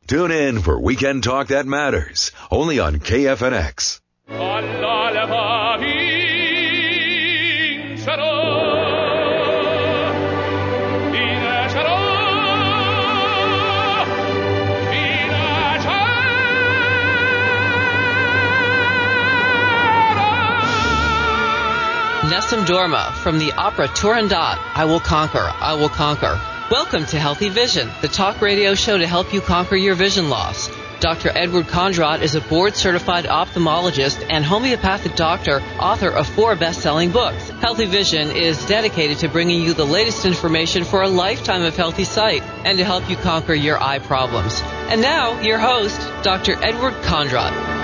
Tune in for Weekend Talk That Matters, only on KFNX. Nessun Dorma from the opera Turandot, I Will Conquer, I Will Conquer. Welcome to Healthy Vision, the talk radio show to help you conquer your vision loss. Dr. Edward Condrad is a board-certified ophthalmologist and homeopathic doctor, author of 4 best-selling books. Healthy Vision is dedicated to bringing you the latest information for a lifetime of healthy sight and to help you conquer your eye problems. And now, your host, Dr. Edward Condrad.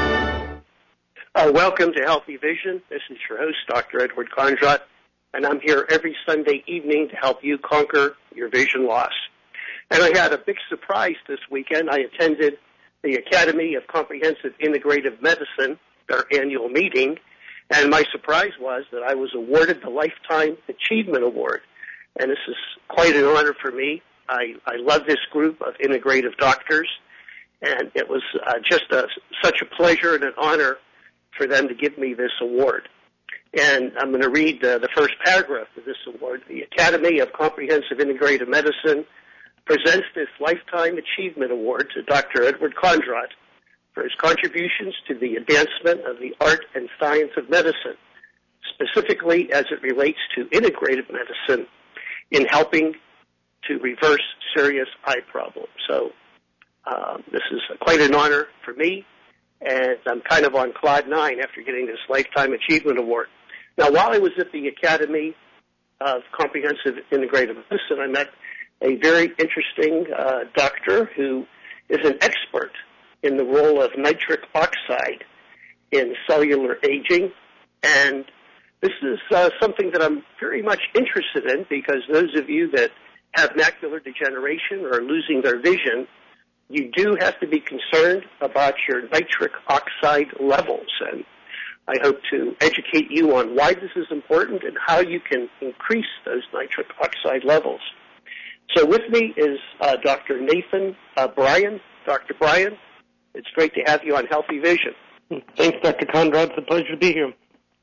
Welcome to Healthy Vision. This is your host, Dr. Edward Condrad, and I'm here every Sunday evening to help you conquer your vision loss. And I had a big surprise this weekend. I attended the Academy of Comprehensive Integrative Medicine, their annual meeting, and my surprise was that I was awarded the Lifetime Achievement Award. And this is quite an honor for me. I love this group of integrative doctors, and it was such a pleasure and an honor for them to give me this award. And I'm going to read the first paragraph of this award. The Academy of Comprehensive Integrative Medicine presents this Lifetime Achievement Award to Dr. Edward Condrad for his contributions to the advancement of the art and science of medicine, specifically as it relates to integrative medicine in helping to reverse serious eye problems. So this is quite an honor for me, and I'm kind of on cloud 9 after getting this Lifetime Achievement Award. Now, while I was at the Academy of Comprehensive Integrative Medicine, I met a very interesting doctor who is an expert in the role of nitric oxide in cellular aging. And this is something that I'm very much interested in because those of you that have macular degeneration or are losing their vision, you do have to be concerned about your nitric oxide levels. And I hope to educate you on why this is important and how you can increase those nitric oxide levels. So with me is Dr. Nathan Bryan. Dr. Bryan, it's great to have you on Healthy Vision. Thanks, Dr. Condrad. It's a pleasure to be here.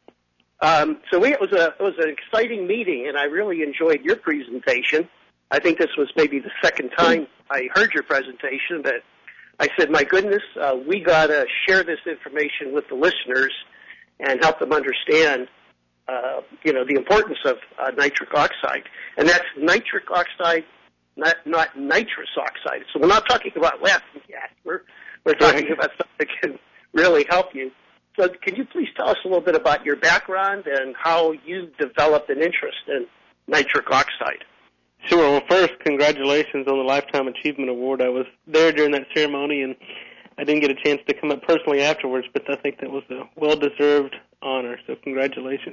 It was an exciting meeting, and I really enjoyed your presentation. I think this was maybe the second time I heard your presentation, but I said, my goodness, we got to share this information with the listeners and help them understand, the importance of nitric oxide. And that's nitric oxide, not nitrous oxide. So we're not talking about laughing gas. We're talking about something that can really help you. So can you please tell us a little bit about your background and how you developed an interest in nitric oxide? Sure. Well, first, congratulations on the Lifetime Achievement Award. I was there during that ceremony, and I didn't get a chance to come up personally afterwards, but I think that was a well-deserved honor, so congratulations.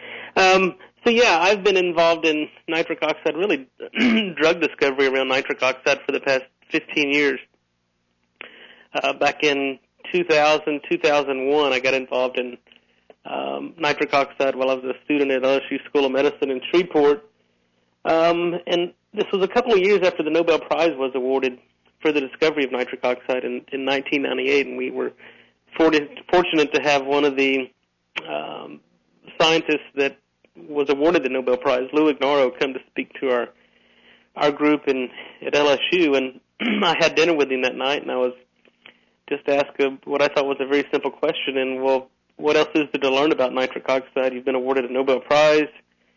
I've been involved in nitric oxide, really drug discovery around nitric oxide for the past 15 years. Back in 2000, 2001, I got involved in nitric oxide while I was a student at LSU School of Medicine in Shreveport. And this was a couple of years after the Nobel Prize was awarded for the discovery of nitric oxide in 1998, and we were fortunate to have one of the scientists that was awarded the Nobel Prize, Lou Ignarro, come to speak to our group at LSU, and I had dinner with him that night, and I was just asked what I thought was a very simple question, and, well, what else is there to learn about nitric oxide? You've been awarded a Nobel Prize.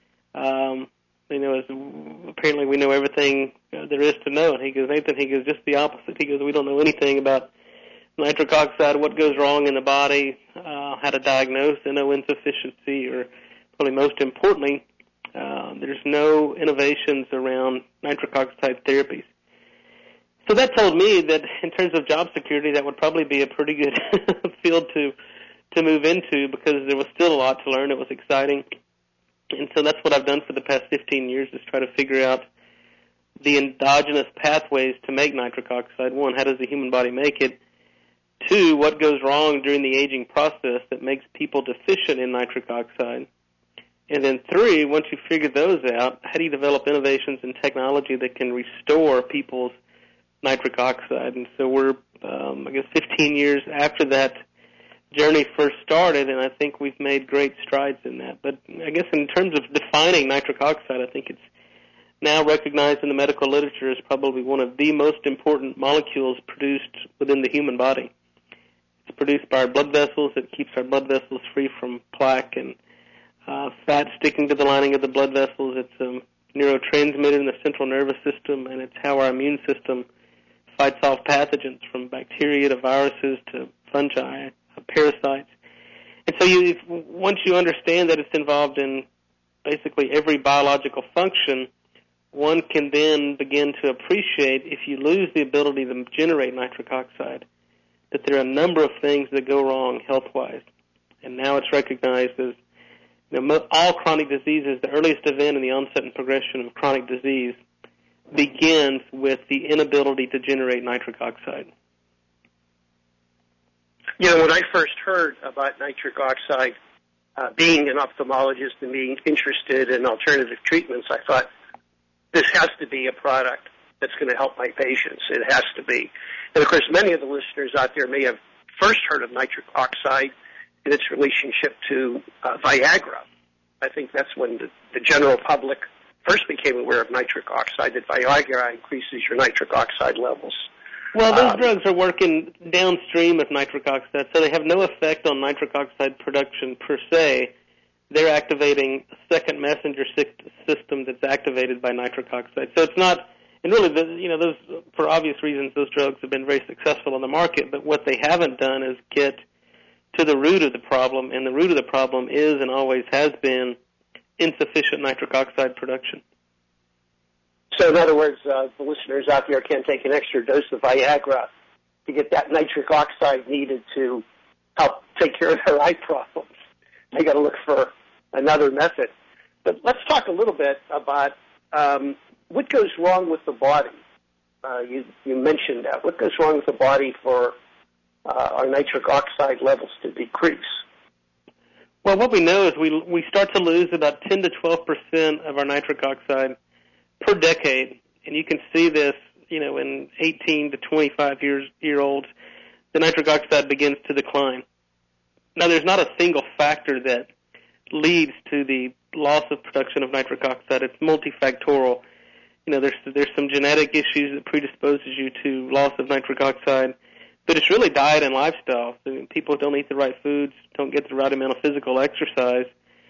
Apparently we know everything there is to know. And he goes, Nathan, just the opposite. He goes, we don't know anything about nitric oxide, what goes wrong in the body, how to diagnose NO insufficiency, or probably most importantly, there's no innovations around nitric oxide therapies. So that told me that in terms of job security, that would probably be a pretty good field to move into because there was still a lot to learn. It was exciting. And so that's what I've done for the past 15 years is try to figure out the endogenous pathways to make nitric oxide. One, how does the human body make it? Two, what goes wrong during the aging process that makes people deficient in nitric oxide? And then three, once you figure those out, how do you develop innovations in technology that can restore people's nitric oxide. And so we're, 15 years after that journey first started, and I think we've made great strides in that. But I guess in terms of defining nitric oxide, I think it's now recognized in the medical literature as probably one of the most important molecules produced within the human body. It's produced by our blood vessels. It keeps our blood vessels free from plaque and fat sticking to the lining of the blood vessels. It's a neurotransmitter in the central nervous system, and it's how our immune system fights off pathogens, from bacteria to viruses to fungi, parasites. And so once you understand that it's involved in basically every biological function, one can then begin to appreciate, if you lose the ability to generate nitric oxide, that there are a number of things that go wrong health-wise. And now it's recognized as, all chronic diseases, the earliest event in the onset and progression of chronic disease begins with the inability to generate nitric oxide. When I first heard about nitric oxide, being an ophthalmologist and being interested in alternative treatments, I thought, this has to be a product that's going to help my patients. It has to be. And, of course, many of the listeners out there may have first heard of nitric oxide in its relationship to Viagra. I think that's when the general public first became aware of nitric oxide, that Viagra increases your nitric oxide levels. Well, those drugs are working downstream of nitric oxide, so they have no effect on nitric oxide production per se. They're activating a second messenger system that's activated by nitric oxide. So it's not, and really, those, for obvious reasons, those drugs have been very successful on the market, but what they haven't done is get to the root of the problem, and the root of the problem is and always has been insufficient nitric oxide production. So in other words, the listeners out there can't take an extra dose of Viagra to get that nitric oxide needed to help take care of their eye problems. They got to look for another method. But let's talk a little bit about what goes wrong with the body. You mentioned that. What goes wrong with the body for our nitric oxide levels to decrease? Well, what we know is we start to lose about 10 to 12% of our nitric oxide per decade, and you can see this, in 18 to 25-year-olds, the nitric oxide begins to decline. Now, there's not a single factor that leads to the loss of production of nitric oxide. It's multifactorial. There's some genetic issues that predisposes you to loss of nitric oxide, but it's really diet and lifestyle. So people don't eat the right foods, don't get the right amount of physical exercise.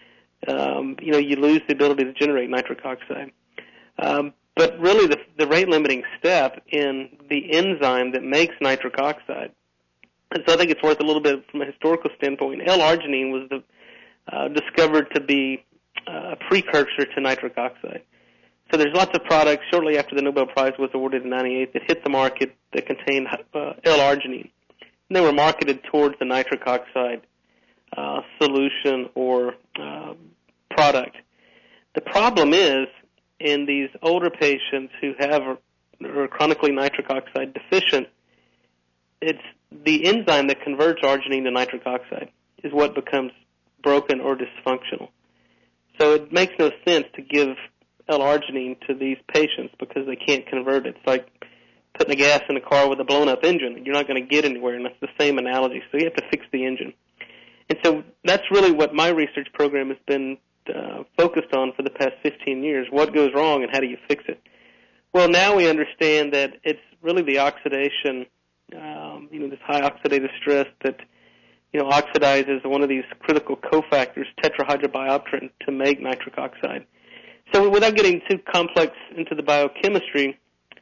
You lose the ability to generate nitric oxide. But really, the rate-limiting step in the enzyme that makes nitric oxide. And so I think it's worth a little bit from a historical standpoint. L-arginine was discovered to be a precursor to nitric oxide. So there's lots of products shortly after the Nobel Prize was awarded in 1998 that hit the market that contained L-arginine. And they were marketed towards the nitric oxide solution or product. The problem is, in these older patients who are chronically nitric oxide deficient, it's the enzyme that converts arginine to nitric oxide is what becomes broken or dysfunctional. So it makes no sense to give L-arginine to these patients because they can't convert it. It's like putting the gas in a car with a blown-up engine. You're not going to get anywhere, and that's the same analogy. So you have to fix the engine. And so that's really what my research program has been focused on for the past 15 years. What goes wrong and how do you fix it? Well, now we understand that it's really the oxidation, this high oxidative stress that, oxidizes one of these critical cofactors, tetrahydrobiopterin, to make nitric oxide. So without getting too complex into the biochemistry,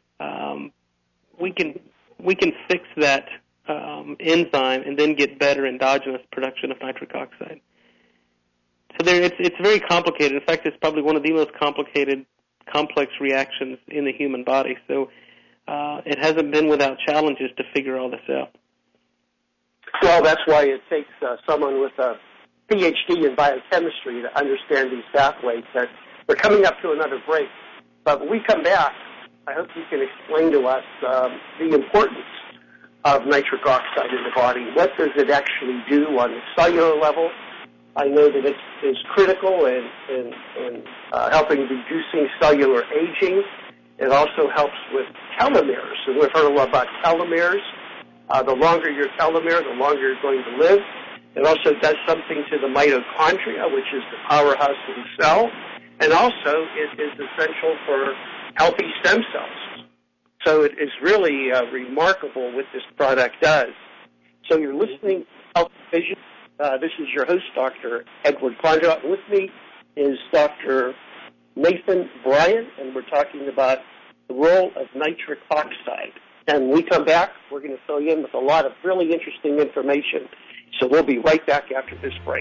we can fix that enzyme and then get better endogenous production of nitric oxide. So it's very complicated. In fact, it's probably one of the most complex reactions in the human body. So it hasn't been without challenges to figure all this out. Well, that's why it takes someone with a PhD in biochemistry to understand these pathways. That we're coming up to another break. But when we come back, I hope you can explain to us the importance of nitric oxide in the body. What does it actually do on the cellular level? I know that it is critical in helping reducing cellular aging It also helps with telomeres. And we've heard a lot about telomeres. The longer your telomere, the longer you're going to live. It also does something to the mitochondria, which is the powerhouse of the cell. And also it is essential for healthy stem cells. So it is really remarkable what this product does. So you're listening to Health Vision. This is your host, Dr. Edward Condraut. With me is Dr. Nathan Bryan, and we're talking about the role of nitric oxide. And when we come back, we're going to fill you in with a lot of really interesting information. So we'll be right back after this break.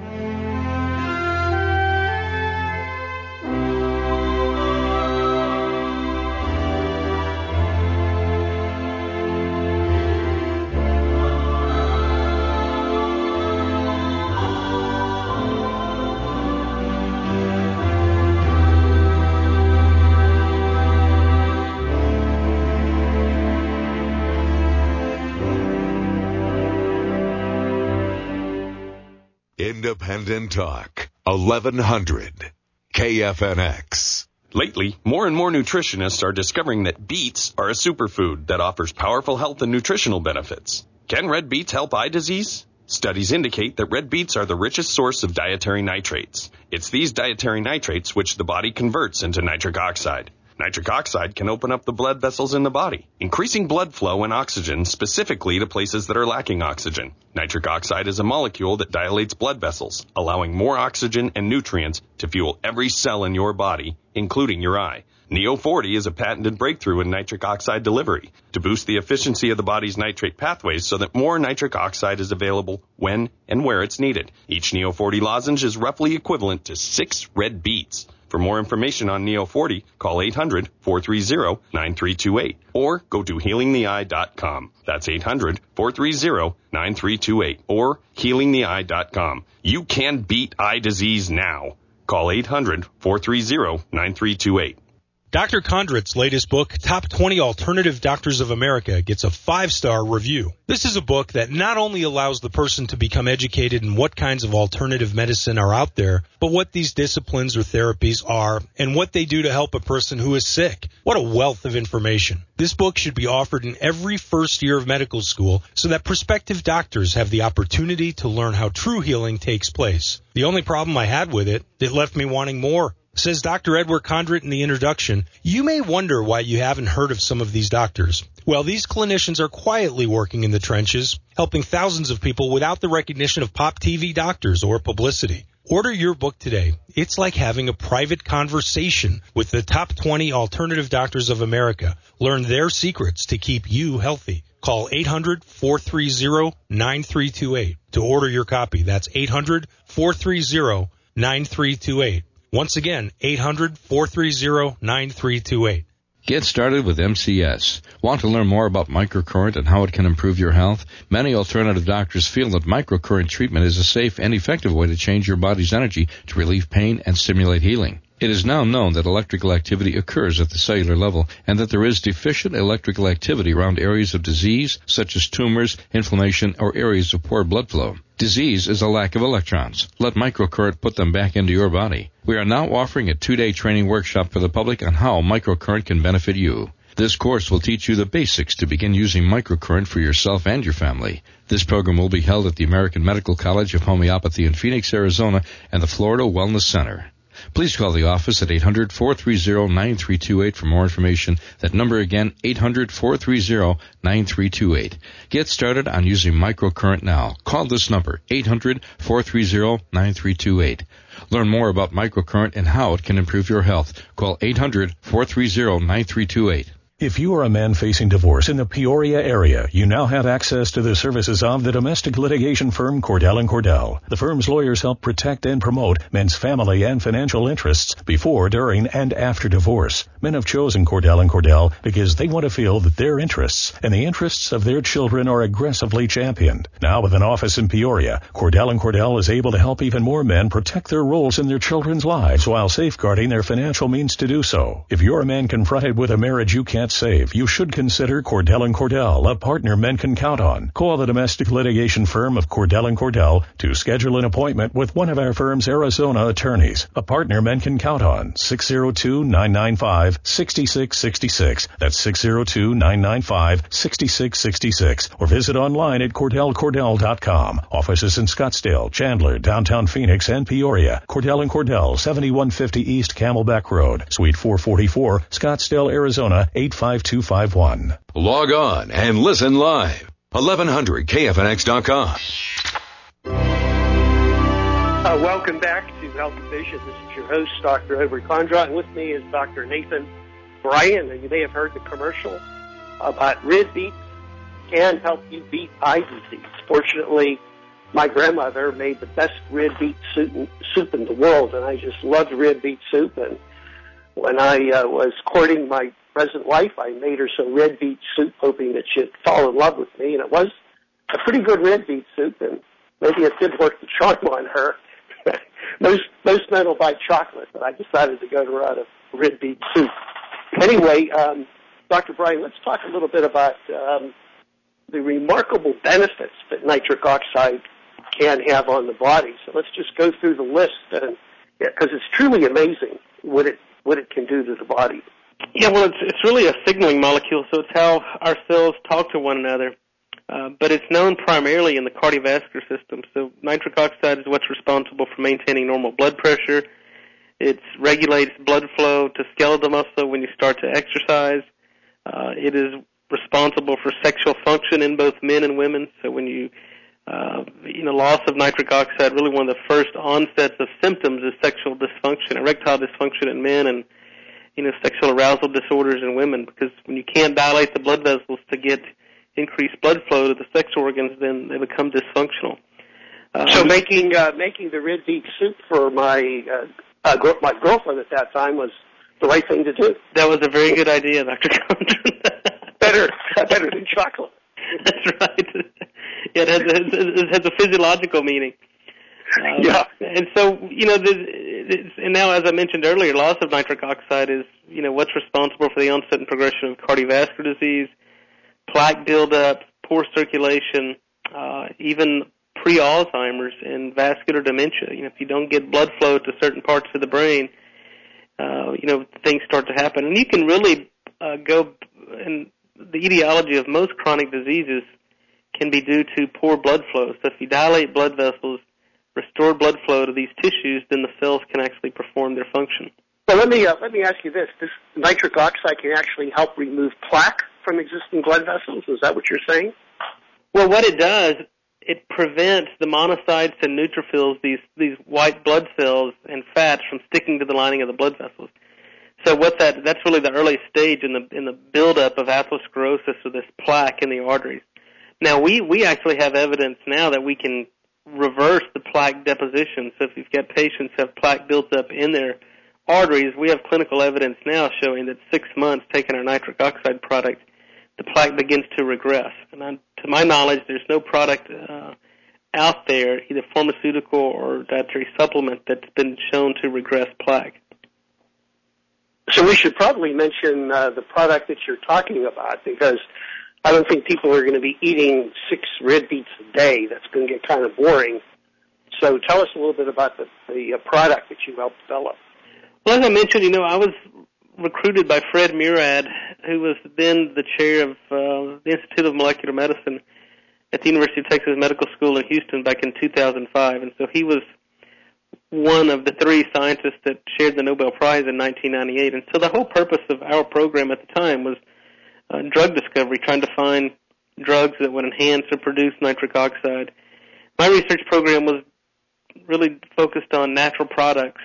Independent Talk, 1100, KFNX. Lately, more and more nutritionists are discovering that beets are a superfood that offers powerful health and nutritional benefits. Can red beets help eye disease? Studies indicate that red beets are the richest source of dietary nitrates. It's these dietary nitrates which the body converts into nitric oxide. Nitric oxide can open up the blood vessels in the body, increasing blood flow and oxygen specifically to places that are lacking oxygen. Nitric oxide is a molecule that dilates blood vessels, allowing more oxygen and nutrients to fuel every cell in your body, including your eye. Neo40 is a patented breakthrough in nitric oxide delivery to boost the efficiency of the body's nitrate pathways so that more nitric oxide is available when and where it's needed. Each Neo40 lozenge is roughly equivalent to 6 red beets. For more information on Neo40, call 800-430-9328 or go to healingtheeye.com. That's 800-430-9328 or healingtheeye.com. You can beat eye disease now. Call 800-430-9328. Dr. Condraut's latest book, Top 20 Alternative Doctors of America, gets a 5-star review. This is a book that not only allows the person to become educated in what kinds of alternative medicine are out there, but what these disciplines or therapies are and what they do to help a person who is sick. What a wealth of information. This book should be offered in every first year of medical school so that prospective doctors have the opportunity to learn how true healing takes place. The only problem I had with it left me wanting more. Says Dr. Edward Condraut in the introduction, you may wonder why you haven't heard of some of these doctors. Well, these clinicians are quietly working in the trenches, helping thousands of people without the recognition of pop TV doctors or publicity. Order your book today. It's like having a private conversation with the top 20 alternative doctors of America. Learn their secrets to keep you healthy. Call 800-430-9328 to order your copy. That's 800-430-9328. Once again, 800-430-9328. Get started with MCS. Want to learn more about microcurrent and how it can improve your health? Many alternative doctors feel that microcurrent treatment is a safe and effective way to change your body's energy to relieve pain and stimulate healing. It is now known that electrical activity occurs at the cellular level and that there is deficient electrical activity around areas of disease, such as tumors, inflammation, or areas of poor blood flow. Disease is a lack of electrons. Let microcurrent put them back into your body. We are now offering a 2-day training workshop for the public on how microcurrent can benefit you. This course will teach you the basics to begin using microcurrent for yourself and your family. This program will be held at the American Medical College of Homeopathy in Phoenix, Arizona, and the Florida Wellness Center. Please call the office at 800-430-9328 for more information. That number again, 800-430-9328. Get started on using microcurrent now. Call this number, 800-430-9328. Learn more about microcurrent and how it can improve your health. Call 800-430-9328. If you are a man facing divorce in the Peoria area, you now have access to the services of the domestic litigation firm Cordell & Cordell. The firm's lawyers help protect and promote men's family and financial interests before, during, and after divorce. Men have chosen Cordell & Cordell because they want to feel that their interests and the interests of their children are aggressively championed. Now with an office in Peoria, Cordell & Cordell is able to help even more men protect their roles in their children's lives while safeguarding their financial means to do so. If you're a man confronted with a marriage you can't can't save, you should consider Cordell & Cordell, a partner men can count on. Call the domestic litigation firm of Cordell & Cordell to schedule an appointment with one of our firm's Arizona attorneys, a partner men can count on. 602-995-6666. That's 602-995-6666. Or visit online at CordellCordell.com. Offices in Scottsdale, Chandler, downtown Phoenix, and Peoria. Cordell & Cordell, 7150 East Camelback Road, Suite 444, Scottsdale, Arizona, 85251. Log on and listen live. 1100KFNX.com. Welcome back to Healthy Vision. This is your host, Dr. Edward Condrot, and with me is Dr. Nathan Bryan. And you may have heard the commercial about red beets can help you beat eye disease. Fortunately, my grandmother made the best red beet soup in the world, and I just loved red beet soup. And when I was courting my present wife, I made her some red beet soup, hoping that she'd fall in love with me. And it was a pretty good red beet soup, and maybe it did work the charm on her. Most men will buy chocolate, but I decided to go the route of red beet soup. Anyway, Dr. Bryan, let's talk a little bit about the remarkable benefits that nitric oxide can have on the body. So let's just go through the list, because it's truly amazing what it can do to the body. Yeah, well, it's really a signaling molecule, so it's how our cells talk to one another. But it's known primarily in the cardiovascular system. So nitric oxide is what's responsible for maintaining normal blood pressure. It regulates blood flow to skeletal muscle when you start to exercise. It is responsible for sexual function in both men and women. So when loss of nitric oxide, really one of the first onsets of symptoms is sexual dysfunction, erectile dysfunction in men, and sexual arousal disorders in women. Because when you can't dilate the blood vessels to get increased blood flow to the sex organs, then they become dysfunctional. So making the red beet soup for my girlfriend at that time was the right thing to do. That was a very good idea, Dr. Condron. better than chocolate. That's right. It has a physiological meaning. Yeah. And so, and now, as I mentioned earlier, loss of nitric oxide is, what's responsible for the onset and progression of cardiovascular disease, plaque buildup, poor circulation, even pre-Alzheimer's and vascular dementia. If you don't get blood flow to certain parts of the brain, things start to happen. And you can really go, and the etiology of most chronic diseases can be due to poor blood flow. So if you dilate blood vessels, restore blood flow to these tissues, then the cells can actually perform their function. Well, let me ask you this. This nitric oxide can actually help remove plaque from existing blood vessels. Is that what you're saying? Well, what it does, it prevents the monocytes and neutrophils, these white blood cells and fats, from sticking to the lining of the blood vessels. So that's really the early stage in the buildup of atherosclerosis, or this plaque in the arteries. Now, we actually have evidence now that we can reverse the plaque deposition. So if you've got patients who have plaque built up in their arteries, we have clinical evidence now showing that 6 months taking our nitric oxide product, the plaque begins to regress. And to my knowledge, there's no product out there, either pharmaceutical or dietary supplement, that's been shown to regress plaque. So we should probably mention the product that you're talking about, because I don't think people are going to be eating 6 red beets a day. That's going to get kind of boring. So tell us a little bit about the product that you helped develop. Well, as I mentioned, I was recruited by Fred Murad, who was then the chair of the Institute of Molecular Medicine at the University of Texas Medical School in Houston back in 2005. And so he was one of the 3 scientists that shared the Nobel Prize in 1998. And so the whole purpose of our program at the time was drug discovery, trying to find drugs that would enhance or produce nitric oxide. My research program was really focused on natural products,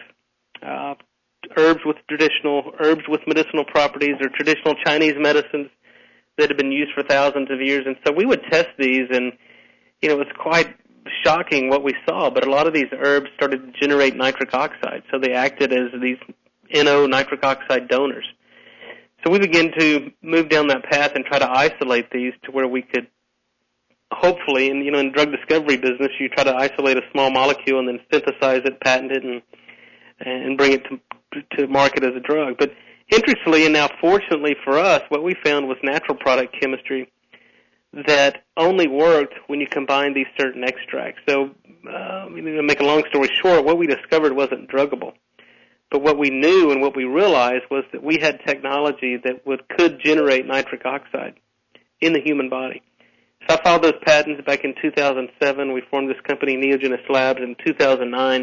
herbs with medicinal properties, or traditional Chinese medicines that have been used for thousands of years. And so we would test these, and it was quite shocking what we saw. But a lot of these herbs started to generate nitric oxide, so they acted as these NO nitric oxide donors. So we began to move down that path and try to isolate these to where we could hopefully, and in drug discovery business, you try to isolate a small molecule and then synthesize it, patent it, and bring it to market as a drug. But Interestingly, and now fortunately for us, what we found was natural product chemistry that only worked when you combine these certain extracts. So, to make a long story short, what we discovered wasn't druggable. But what we knew and what we realized was that we had technology that could generate nitric oxide in the human body. So I filed those patents back in 2007. We formed this company, Neogenis Labs, in 2009.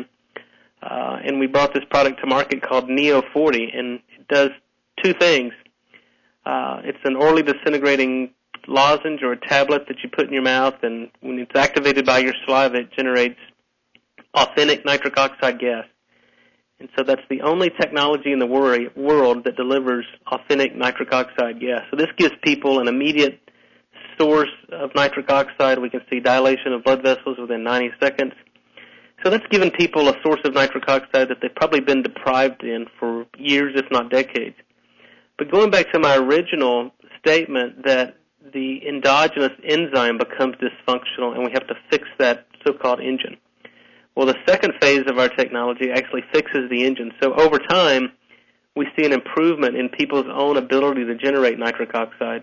And we brought this product to market called Neo 40, and it does two things. It's an orally disintegrating lozenge or a tablet that you put in your mouth, and when it's activated by your saliva, it generates authentic nitric oxide gas. And so that's the only technology in the world that delivers authentic nitric oxide gas. So this gives people an immediate source of nitric oxide. We can see dilation of blood vessels within 90 seconds. So that's given people a source of nitric oxide that they've probably been deprived in for years, if not decades. But going back to my original statement that the endogenous enzyme becomes dysfunctional and we have to fix that so-called engine. Well, the second phase of our technology actually fixes the engine. So over time, we see an improvement in people's own ability to generate nitric oxide.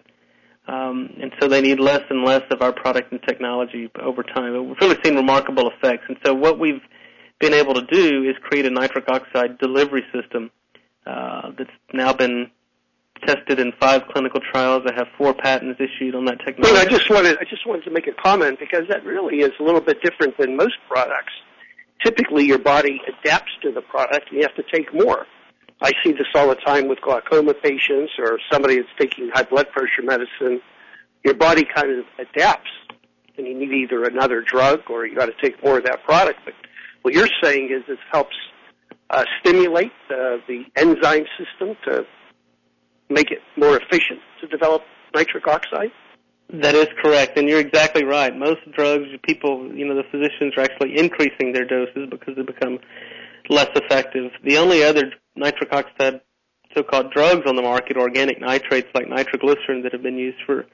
And so they need less and less of our product and technology over time. We've really seen remarkable effects. And so what we've been able to do is create a nitric oxide delivery system that's now been tested in 5 clinical trials. I have 4 patents issued on that technology. Well, I just wanted to make a comment because that really is a little bit different than most products. Typically, your body adapts to the product, and you have to take more. I see this all the time with glaucoma patients or somebody that's taking high blood pressure medicine. Your body kind of adapts, and you need either another drug or you got to take more of that product. But what you're saying is this helps stimulate the enzyme system to make it more efficient to develop nitric oxide? That is correct, and you're exactly right. Most drugs, people, the physicians are actually increasing their doses because they become less effective. The only other nitric oxide so-called drugs on the market, organic nitrates like nitroglycerin that have been used for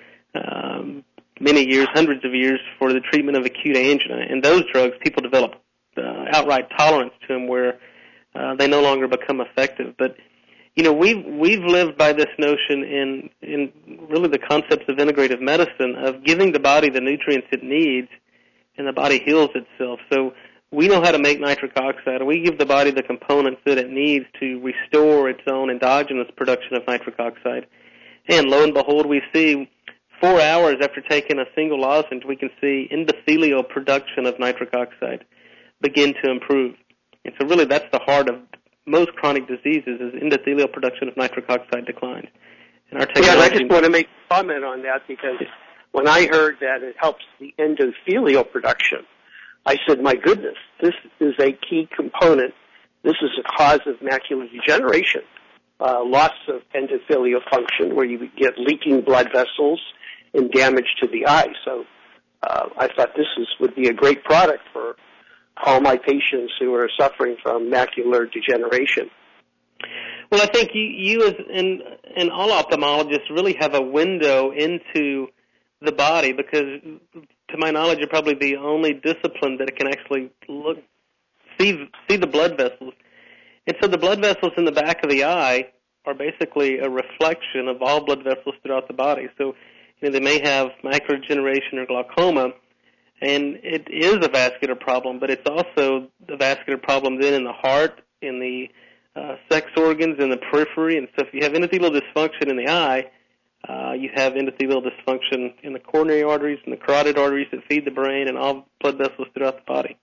many years, hundreds of years, for the treatment of acute angina. And those drugs, people develop outright tolerance to them where they no longer become effective. But we've lived by this notion in really the concepts of integrative medicine of giving the body the nutrients it needs, and the body heals itself. So we know how to make nitric oxide, and we give the body the components that it needs to restore its own endogenous production of nitric oxide. And lo and behold, we see 4 hours after taking a single lozenge, we can see endothelial production of nitric oxide begin to improve. And so really that's the heart of most chronic diseases is endothelial production of nitric oxide declines. And our technology... I just want to make a comment on that because when I heard that it helps the endothelial production, I said, my goodness, this is a key component. This is a cause of macular degeneration, loss of endothelial function where you get leaking blood vessels and damage to the eye. So I thought this would be a great product for all my patients who are suffering from macular degeneration. Well, I think you as and all ophthalmologists really have a window into the body because, to my knowledge, you're probably the only discipline that can actually see the blood vessels. And so the blood vessels in the back of the eye are basically a reflection of all blood vessels throughout the body. So they may have macular degeneration or glaucoma, and it is a vascular problem, but it's also the vascular problem then in the heart, in the sex organs, in the periphery. And so if you have endothelial dysfunction in the eye, you have endothelial dysfunction in the coronary arteries and the carotid arteries that feed the brain and all blood vessels throughout the body.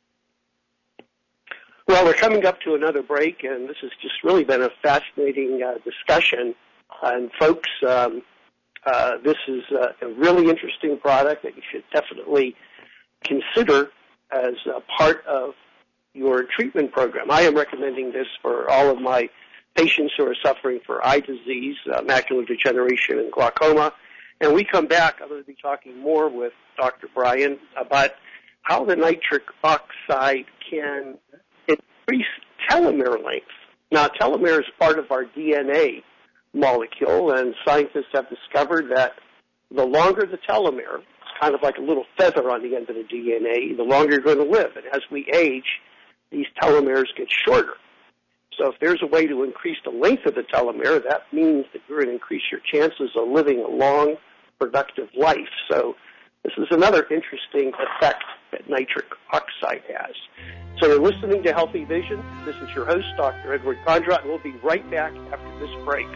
Well, we're coming up to another break, and this has just really been a fascinating discussion. And folks, this is a really interesting product that you should definitely consider as a part of your treatment program. I am recommending this for all of my patients who are suffering for eye disease, macular degeneration, and glaucoma. And we come back, I'm going to be talking more with Dr. Bryan about how the nitric oxide can increase telomere length. Now, telomere is part of our DNA molecule, and scientists have discovered that the longer the telomere, it's kind of like a little feather on the end of the DNA, the longer you're going to live. And as we age, these telomeres get shorter. So if there's a way to increase the length of the telomere, that means that you're going to increase your chances of living a long, productive life. So this is another interesting effect that nitric oxide has. So you're listening to Healthy Vision. This is your host, Dr. Edward Condrat, and we'll be right back after this break.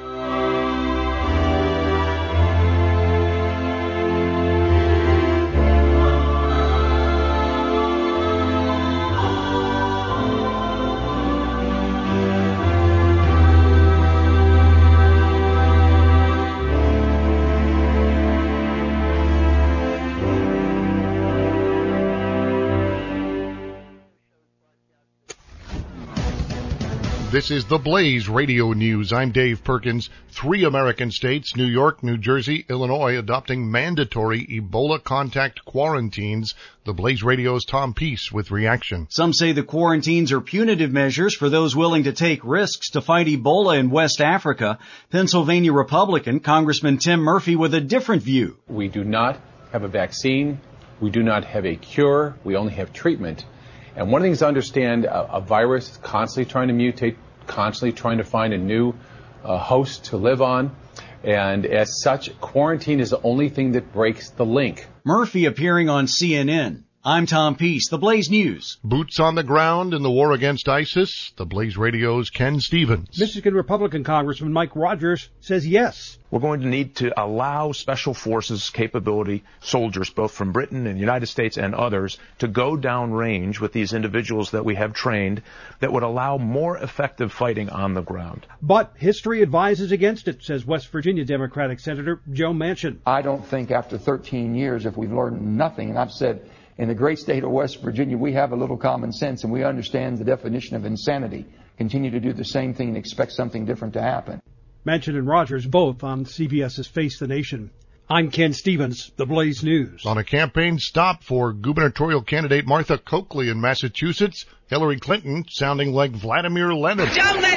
This is the Blaze Radio News. I'm Dave Perkins. 3 American states, New York, New Jersey, Illinois, adopting mandatory Ebola contact quarantines. The Blaze Radio's Tom Peace with reaction. Some say the quarantines are punitive measures for those willing to take risks to fight Ebola in West Africa. Pennsylvania Republican Congressman Tim Murphy with a different view. We do not have a vaccine. We do not have a cure. We only have treatment. And one of the things to understand, a virus is constantly trying to mutate, constantly trying to find a new host to live on. And as such, quarantine is the only thing that breaks the link. Murphy appearing on CNN. I'm Tom Peace, The Blaze News. Boots on the ground in the war against ISIS. The Blaze Radio's Ken Stevens. Michigan Republican Congressman Mike Rogers says yes. We're going to need to allow special forces capability soldiers, both from Britain and the United States and others, to go downrange with these individuals that we have trained that would allow more effective fighting on the ground. But history advises against it, says West Virginia Democratic Senator Joe Manchin. I don't think after 13 years, if we've learned nothing, and I've said in the great state of West Virginia, we have a little common sense and we understand the definition of insanity. Continue to do the same thing and expect something different to happen. Manchin and Rogers both on CBS's Face the Nation. I'm Ken Stevens, The Blaze News. On a campaign stop for gubernatorial candidate Martha Coakley in Massachusetts, Hillary Clinton sounding like Vladimir Lenin. Don't let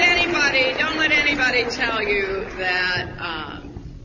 anybody tell you that,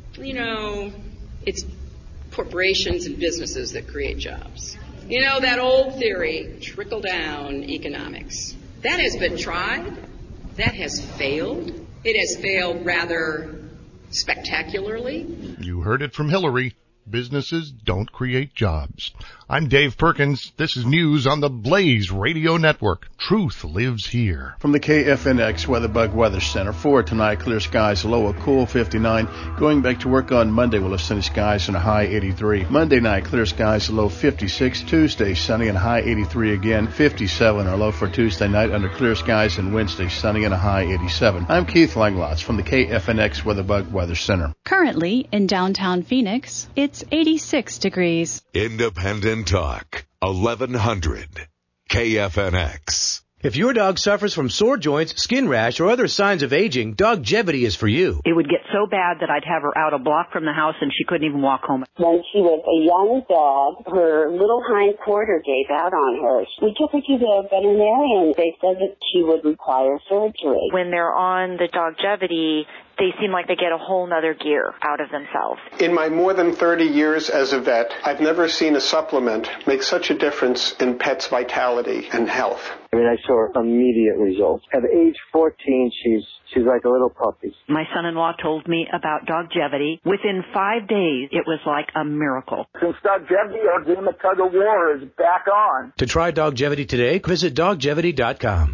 it's corporations and businesses that create jobs. You know, that old theory, trickle-down economics. That has been tried. That has failed. It has failed rather spectacularly. You heard it from Hillary. Businesses don't create jobs. I'm Dave Perkins. This is news on the Blaze Radio Network. Truth lives here. From the KFNX WeatherBug Weather Center, for tonight, clear skies, low a cool 59. Going back to work on Monday, we'll have sunny skies and a high 83. Monday night, clear skies, low 56. Tuesday, sunny and high 83 again. 57 or low for Tuesday night under clear skies, and Wednesday, sunny and a high 87. I'm Keith Langlots from the KFNX WeatherBug Weather Center. Currently in downtown Phoenix, it's 86 degrees. Independent Talk, 1100 KFNX. If your dog suffers from sore joints, skin rash, or other signs of aging, Doggevity is for you. It would get so bad that I'd have her out a block from the house and she couldn't even walk home. When she was a young dog, her little hind quarter gave out on her. We took her to the veterinarian. They said that she would require surgery. When they're on the Doggevity, they seem like they get a whole nother gear out of themselves. In my more than 30 years as a vet, I've never seen a supplement make such a difference in pets' vitality and health. I saw immediate results. At age 14, she's like a little puppy. My son-in-law told me about Doggevity. Within 5 days, it was like a miracle. Since Doggevity, our game of tug-of-war is back on. To try Doggevity today, visit Doggevity.com.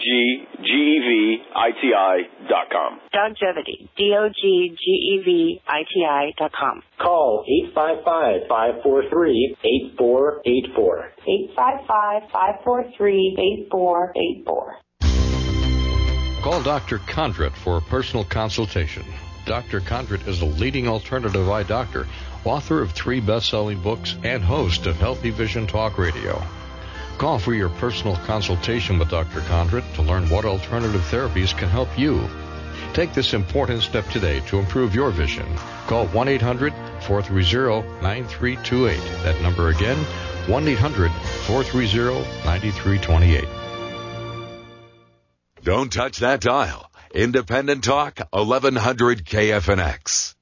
Doggevity.com. Doggevity. Doggevity.com. Call 855-543-8484. 855-543-8484. Call Dr. Condrat for a personal consultation. Dr. Condrat is a leading alternative eye doctor, author of 3 best-selling books, and host of Healthy Vision Talk Radio. Call for your personal consultation with Dr. Condrat to learn what alternative therapies can help you. Take this important step today to improve your vision. Call 1-800-430-9328. That number again, 1-800-430-9328. Don't touch that dial. Independent Talk, 1100 KFNX.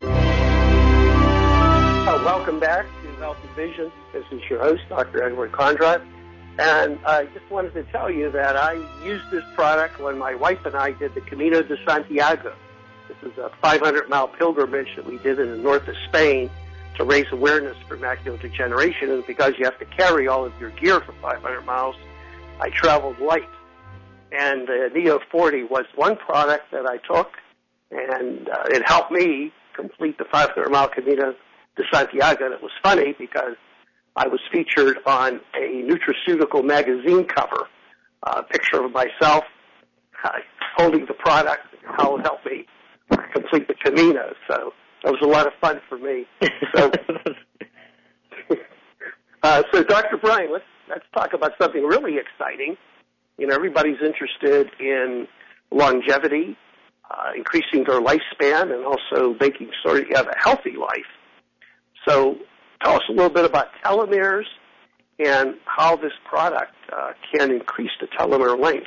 Welcome back to Healthy Vision. This is your host, Dr. Edward Condrat. And I just wanted to tell you that I used this product when my wife and I did the Camino de Santiago. This is a 500-mile pilgrimage that we did in the north of Spain to raise awareness for macular degeneration. And because you have to carry all of your gear for 500 miles, I traveled light. And the Neo 40 was one product that I took, and it helped me complete the 500-mile Camino de Santiago. And it was funny because I was featured on a nutraceutical magazine cover, a picture of myself holding the product, how it helped me complete the Camino. So that was a lot of fun for me. So Dr. Bryan, let's talk about something really exciting. You know, everybody's interested in longevity, increasing their lifespan, and also making sure you have a healthy life. So tell us a little bit about telomeres and how this product can increase the telomere length.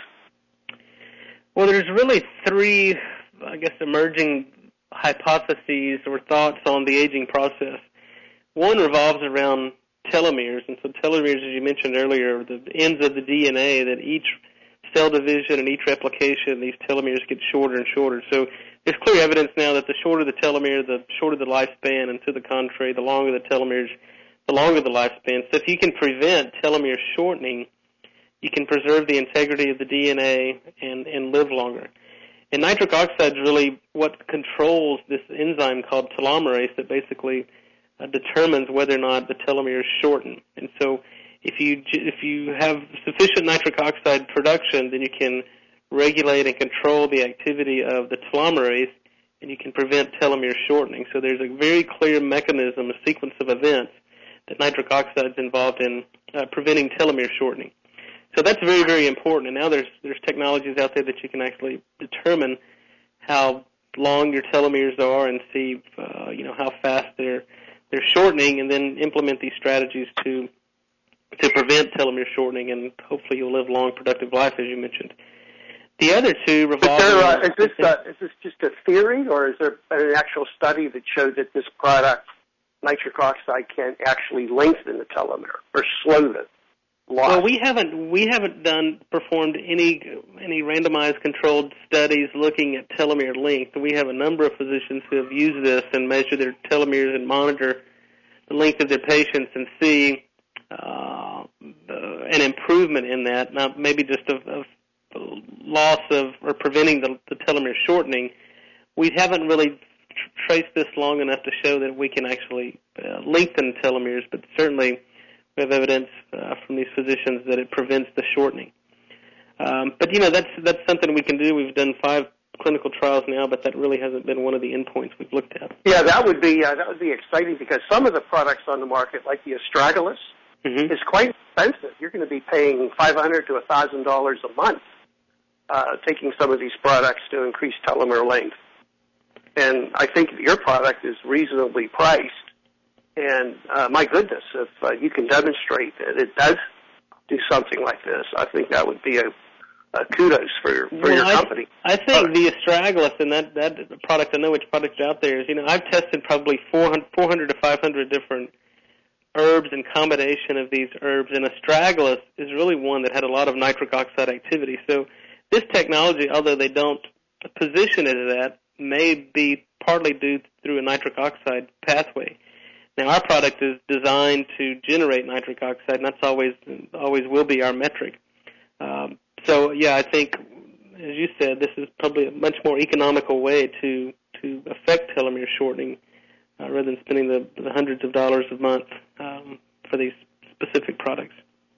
Well, there's really three, I guess, emerging hypotheses or thoughts on the aging process. One revolves around telomeres, and so telomeres, as you mentioned earlier, are the ends of the DNA that each cell division and each replication, these telomeres get shorter and shorter. So there's clear evidence now that the shorter the telomere, the shorter the lifespan, and to the contrary, the longer the telomeres, the longer the lifespan. So if you can prevent telomere shortening, you can preserve the integrity of the DNA and live longer. And nitric oxide is really what controls this enzyme called telomerase that basically determines whether or not the telomeres shorten. And so if you have sufficient nitric oxide production, then you can regulate and control the activity of the telomerase, and you can prevent telomere shortening. So there's a very clear mechanism, a sequence of events that nitric oxide is involved in preventing telomere shortening. So that's very, very important. And now there's technologies out there that you can actually determine how long your telomeres are and see how fast they're shortening, and then implement these strategies to prevent telomere shortening, and hopefully you'll live a long, productive life, as you mentioned. The other two revolve around... Is this just a theory, or is there an actual study that showed that this product, nitric oxide, can actually lengthen the telomere or slow the loss? Well, we haven't performed any randomized controlled studies looking at telomere length. We have a number of physicians who have used this and measure their telomeres and monitor the length of their patients and see an improvement in that. Now, maybe just of loss of or preventing the telomere shortening. We haven't really traced this long enough to show that we can actually lengthen telomeres, but certainly we have evidence from these physicians that it prevents the shortening. But that's something we can do. We've done 5 clinical trials now, but that really hasn't been one of the endpoints we've looked at. Yeah, that would be exciting, because some of the products on the market, like the Astragalus, is quite expensive. You're going to be paying $500 to $1,000 a month taking some of these products to increase telomere length. And I think your product is reasonably priced. And my goodness, if you can demonstrate that it does do something like this, I think that would be a kudos for your company. I think the Astragalus, and that product, I know which product out there is. I've tested probably 400 to 500 different herbs and combination of these herbs, and Astragalus is really one that had a lot of nitric oxide activity. So this technology, although they don't position it as that, may be partly due through a nitric oxide pathway. Now, our product is designed to generate nitric oxide, and that's always will be our metric. So, yeah, I think, as you said, this is probably a much more economical way to affect telomere shortening rather than spending the hundreds of dollars a month for these specific products.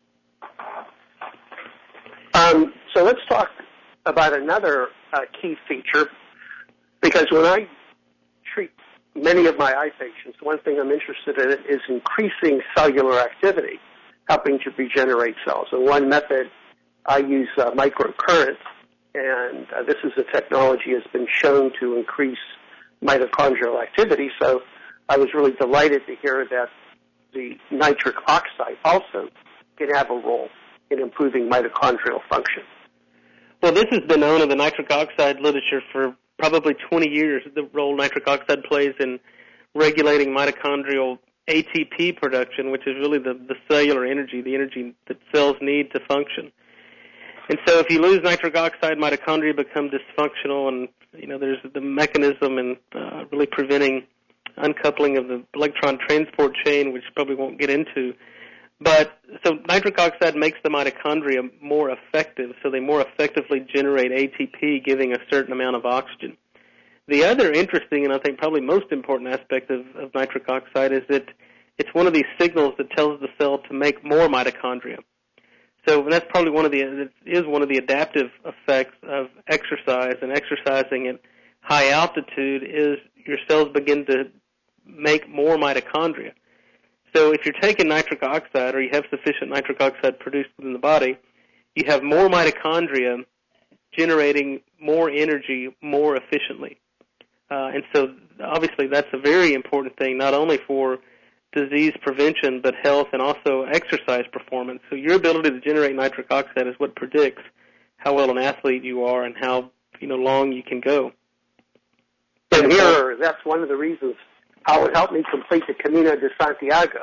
So let's talk about another key feature, because when I treat many of my eye patients, one thing I'm interested in is increasing cellular activity, helping to regenerate cells. And one method, I use microcurrent, and this is a technology that's been shown to increase mitochondrial activity. So I was really delighted to hear that the nitric oxide also can have a role in improving mitochondrial function. Well, this has been known in the nitric oxide literature for probably 20 years, the role nitric oxide plays in regulating mitochondrial ATP production, which is really the cellular energy, the energy that cells need to function. And so if you lose nitric oxide, mitochondria become dysfunctional, and there's the mechanism in really preventing uncoupling of the electron transport chain, which probably won't get into. But so nitric oxide makes the mitochondria more effective, so they more effectively generate ATP, giving a certain amount of oxygen. The other interesting and I think probably most important aspect of nitric oxide is that it's one of these signals that tells the cell to make more mitochondria. So that's probably one of the adaptive effects of exercise, and exercising at high altitude is your cells begin to make more mitochondria. So if you're taking nitric oxide, or you have sufficient nitric oxide produced within the body, you have more mitochondria generating more energy more efficiently. And so obviously that's a very important thing, not only for disease prevention, but health and also exercise performance. So your ability to generate nitric oxide is what predicts how well an athlete you are and how long you can go. And here, that's one of the reasons how it helped me complete the Camino de Santiago.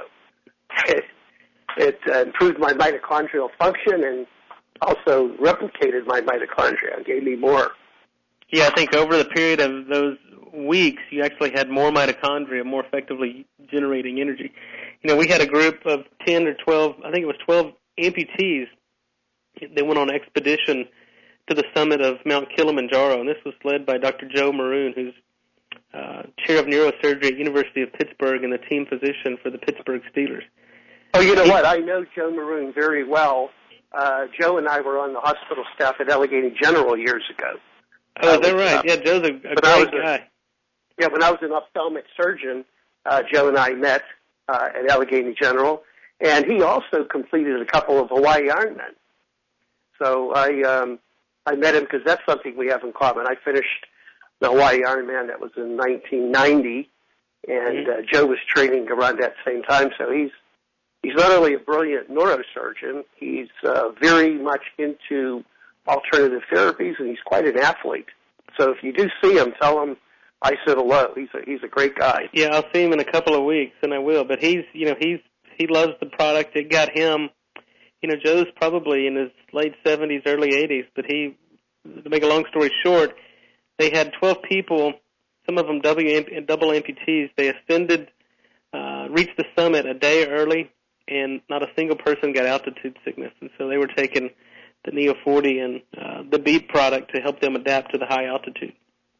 It improved my mitochondrial function and also replicated my mitochondria and gave me more. Yeah, I think over the period of those weeks, you actually had more mitochondria, more effectively generating energy. We had a group of 10 or 12, I think it was 12 amputees. They went on an expedition to the summit of Mount Kilimanjaro, and this was led by Dr. Joe Maroon, who's chair of neurosurgery at University of Pittsburgh and the team physician for the Pittsburgh Steelers. Oh, you know what? I know Joe Maroon very well. Joe and I were on the hospital staff at Allegheny General years ago. Oh, is that right? Yeah, Joe's a great guy. When I was an ophthalmic surgeon, Joe and I met at Allegheny General, and he also completed a couple of Hawaii Ironmen. So I met him because that's something we have in common. I finished the Hawaii Ironman, that was in 1990, and Joe was training around that same time. So he's not only a brilliant neurosurgeon, he's very much into alternative therapies, and he's quite an athlete. So if you do see him, tell him I said hello. He's a great guy. Yeah, I'll see him in a couple of weeks, and I will. But he loves the product. It got him. Joe's probably in his late 70s, early 80s. But to make a long story short, they had 12 people, some of them double amputees. They ascended, reached the summit a day early, and not a single person got altitude sickness. And so they were taking the Neo 40 and the Beat product to help them adapt to the high altitude.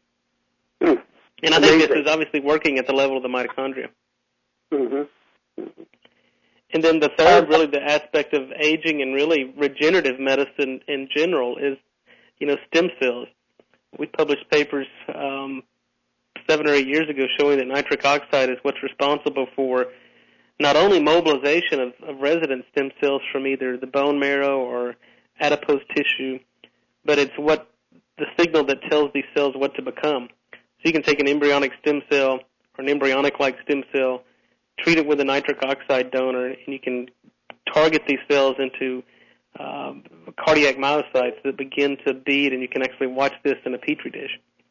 And I think this is obviously working at the level of the mitochondria. Mm-hmm. And then the third, really the aspect of aging and really regenerative medicine in general is, stem cells. We published papers 7 or 8 years ago showing that nitric oxide is what's responsible for not only mobilization of resident stem cells from either the bone marrow or adipose tissue, but it's what the signal that tells these cells what to become. So you can take an embryonic stem cell or an embryonic-like stem cell, treat it with a nitric oxide donor, and you can target these cells into cardiac myocytes that begin to beat, and you can actually watch this in a petri dish.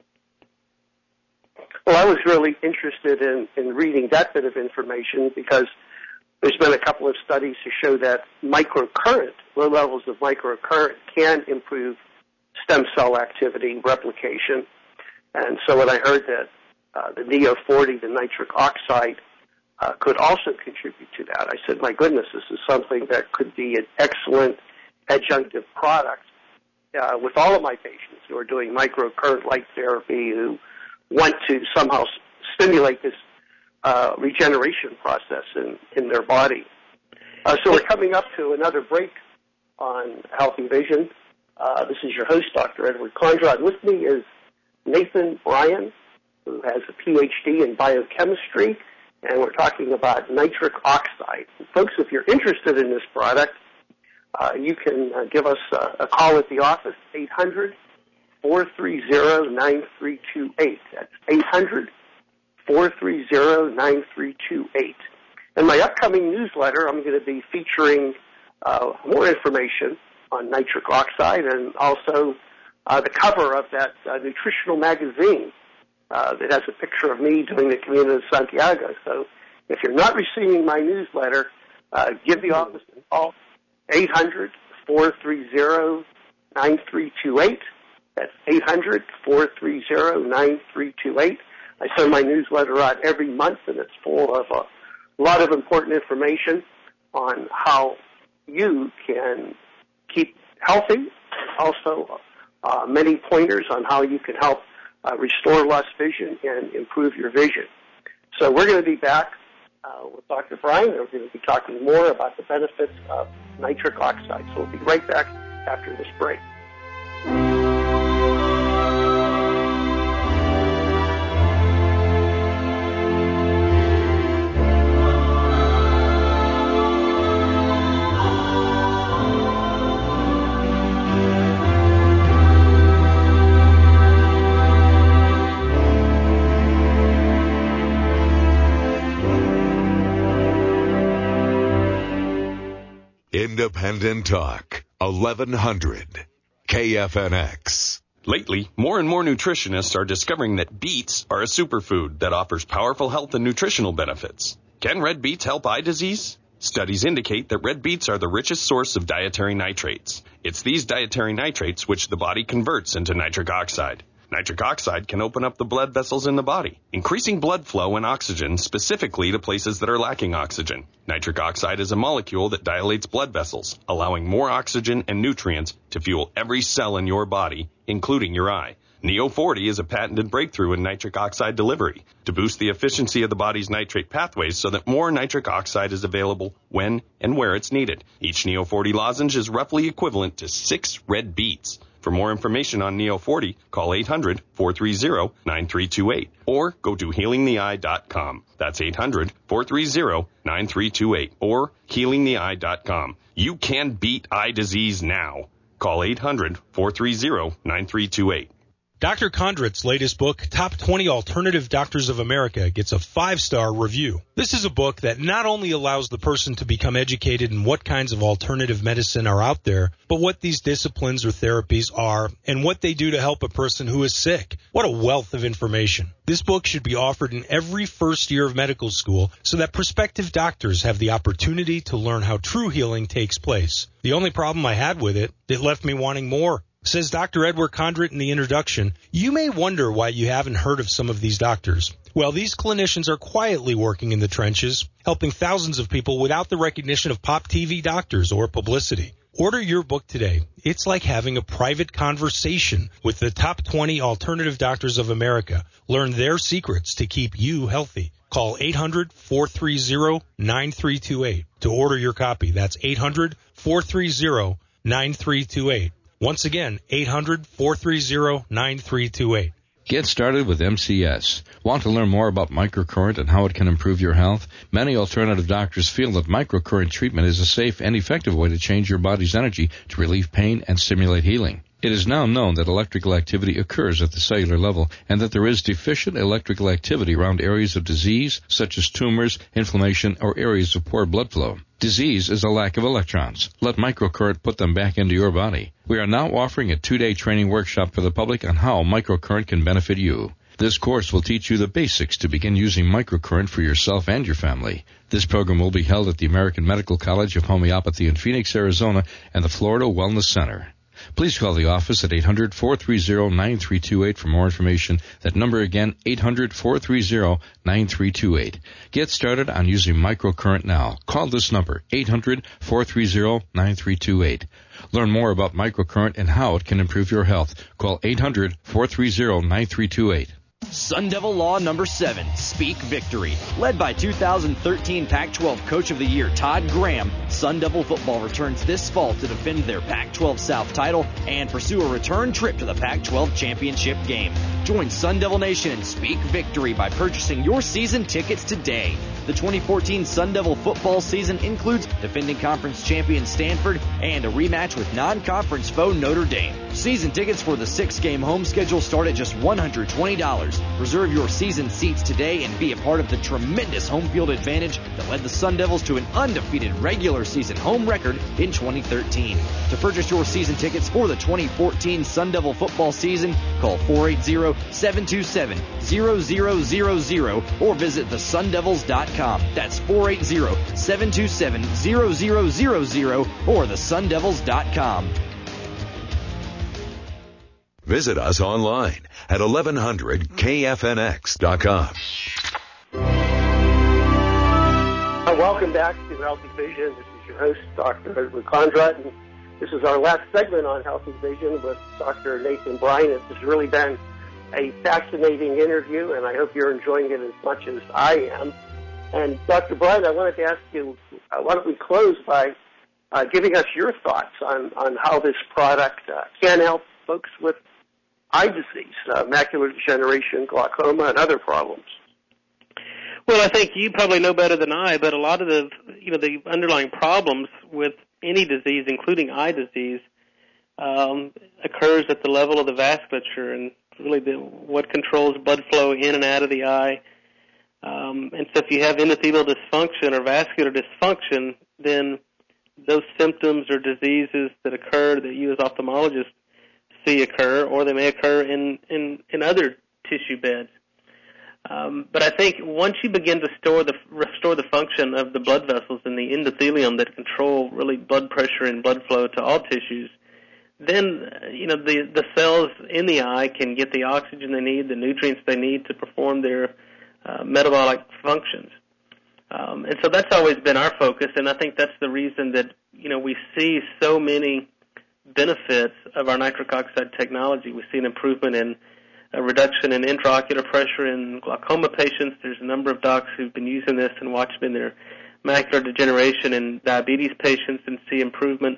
Well, I was really interested in reading that bit of information because there's been a couple of studies to show that microcurrent, low levels of microcurrent, can improve stem cell activity, replication. And so when I heard that the Neo 40, the nitric oxide, could also contribute to that, I said, my goodness, this is something that could be an excellent adjunctive product with all of my patients who are doing microcurrent light therapy, who want to somehow stimulate this regeneration process in their body. So we're coming up to another break on Healthy Vision. This is your host, Dr. Edward Conrad. With me is Nathan Bryan, who has a PhD in biochemistry, and we're talking about nitric oxide. And folks, if you're interested in this product, you can give us a call at the office, 800-430-9328. That's 800-430-9328. In my upcoming newsletter, I'm going to be featuring more information on nitric oxide and also the cover of that nutritional magazine that has a picture of me doing the Camino de Santiago. So If you're not receiving my newsletter, give the office a call, 800-430-9328. That's 800-430-9328. I send my newsletter out every month, and it's full of a lot of important information on how you can keep healthy, also many pointers on how you can help restore lost vision and improve your vision. So we're going to be back with Dr. Brian. We're going to be talking more about the benefits of nitric oxide. So we'll be right back after this break. Independent Talk, 1100, KFNX. Lately, more and more nutritionists are discovering that beets are a superfood that offers powerful health and nutritional benefits. Can red beets help eye disease? Studies indicate that red beets are the richest source of dietary nitrates. It's these dietary nitrates which the body converts into nitric oxide. Nitric oxide can open up the blood vessels in the body, increasing blood flow and oxygen specifically to places that are lacking oxygen. Nitric oxide is a molecule that dilates blood vessels, allowing more oxygen and nutrients to fuel every cell in your body, including your eye. Neo40 is a patented breakthrough in nitric oxide delivery to boost the efficiency of the body's nitrate pathways so that more nitric oxide is available when and where it's needed. Each Neo40 lozenge is roughly equivalent to 6 red beets. For more information on Neo40, call 800-430-9328 or go to healingtheeye.com. That's 800-430-9328 or healingtheeye.com. You can beat eye disease now. Call 800-430-9328. Dr. Condrit's latest book, Top 20 Alternative Doctors of America, gets a 5-star review. This is a book that not only allows the person to become educated in what kinds of alternative medicine are out there, but what these disciplines or therapies are and what they do to help a person who is sick. What a wealth of information. This book should be offered in every first year of medical school so that prospective doctors have the opportunity to learn how true healing takes place. The only problem I had with it left me wanting more. Says Dr. Edward Condrit in the introduction, you may wonder why you haven't heard of some of these doctors. Well, these clinicians are quietly working in the trenches, helping thousands of people without the recognition of pop TV doctors or publicity. Order your book today. It's like having a private conversation with the top 20 alternative doctors of America. Learn their secrets to keep you healthy. Call 800-430-9328 to order your copy. That's 800-430-9328. Once again, 800-430-9328. Get started with MCS. Want to learn more about microcurrent and how it can improve your health? Many alternative doctors feel that microcurrent treatment is a safe and effective way to change your body's energy to relieve pain and stimulate healing. It is now known that electrical activity occurs at the cellular level and that there is deficient electrical activity around areas of disease, such as tumors, inflammation, or areas of poor blood flow. Disease is a lack of electrons. Let microcurrent put them back into your body. We are now offering a 2-day training workshop for the public on how microcurrent can benefit you. This course will teach you the basics to begin using microcurrent for yourself and your family. This program will be held at the American Medical College of Homeopathy in Phoenix, Arizona, and the Florida Wellness Center. Please call the office at 800-430-9328 for more information. That number again, 800-430-9328. Get started on using microcurrent now. Call this number, 800-430-9328. Learn more about microcurrent and how it can improve your health. Call 800-430-9328. Sun Devil Law number 7, Speak Victory. Led by 2013 Pac-12 Coach of the Year Todd Graham, Sun Devil football returns this fall to defend their Pac-12 South title and pursue a return trip to the Pac-12 championship game. Join Sun Devil Nation and Speak Victory by purchasing your season tickets today. The 2014 Sun Devil football season includes defending conference champion Stanford and a rematch with non-conference foe Notre Dame. Season tickets for the 6-game home schedule start at just $120. Reserve your season seats today and be a part of the tremendous home field advantage that led the Sun Devils to an undefeated regular season home record in 2013. To purchase your season tickets for the 2014 Sun Devil football season, call 480 480-727-0000 or visit thesundevils.com. That's 480-727-0000 or thesundevils.com. Visit us online at 1100kfnx.com. Welcome back to Healthy Vision. This is your host, Dr. Edward Condrat, and this is our last segment on Healthy Vision with Dr. Nathan Bryant. This has really been a fascinating interview, and I hope you're enjoying it as much as I am. And Dr. Bryant, I wanted to ask you, why don't we close by giving us your thoughts on how this product can help folks with eye disease, macular degeneration, glaucoma, and other problems. Well, I think you probably know better than I, but a lot of the underlying problems with any disease, including eye disease, occurs at the level of the vasculature and really what controls blood flow in and out of the eye. And so if you have endothelial dysfunction or vascular dysfunction, then those symptoms or diseases that occur that you as ophthalmologists see occur, or they may occur in other tissue beds. But I think once you begin to restore the function of the blood vessels in the endothelium that control really blood pressure and blood flow to all tissues, then the cells in the eye can get the oxygen they need, the nutrients they need to perform their metabolic functions. And so that's always been our focus, and I think that's the reason that we see so many benefits of our nitric oxide technology. We see an improvement in a reduction in intraocular pressure in glaucoma patients. There's a number of docs who've been using this and watched in their macular degeneration in diabetes patients and see improvement.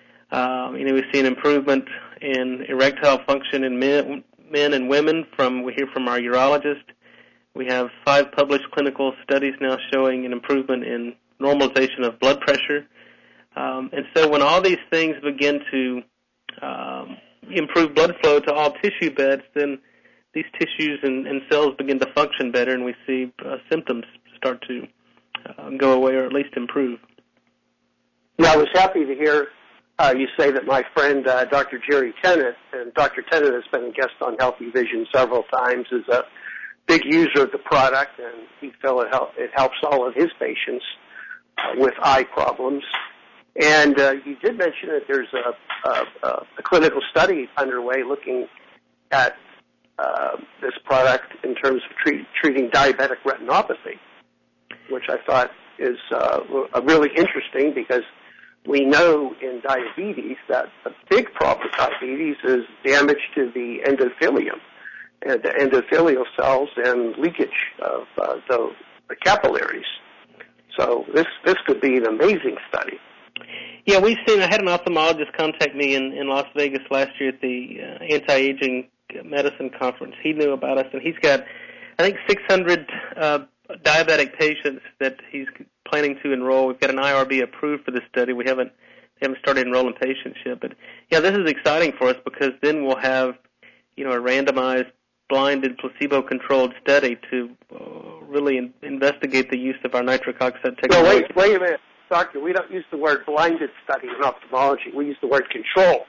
We see an improvement in erectile function in men and women we hear from our urologist. We have 5 published clinical studies now showing an improvement in normalization of blood pressure. And so when all these things begin to improve blood flow to all tissue beds, then these tissues and cells begin to function better, and we see symptoms start to go away or at least improve. Yeah, I was happy to hear you say that my friend Dr. Jerry Tennant, and Dr. Tennant has been a guest on Healthy Vision several times, is a big user of the product, and he felt it helps all of his patients with eye problems. And you did mention that there's a clinical study underway looking at this product in terms of treating diabetic retinopathy, which I thought is really interesting because we know in diabetes that a big problem with diabetes is damage to the endothelium, and the endothelial cells and leakage of the capillaries. So this could be an amazing study. Yeah, I had an ophthalmologist contact me in Las Vegas last year at the Anti-Aging Medicine Conference. He knew about us, and he's got, I think, 600 diabetic patients that he's planning to enroll. We've got an IRB approved for this study. We haven't started enrolling patients yet, but yeah, this is exciting for us because then we'll have, a randomized, blinded, placebo-controlled study to really investigate the use of our nitric oxide technology. No, wait a minute. Doctor, we don't use the word blinded study in ophthalmology. We use the word control.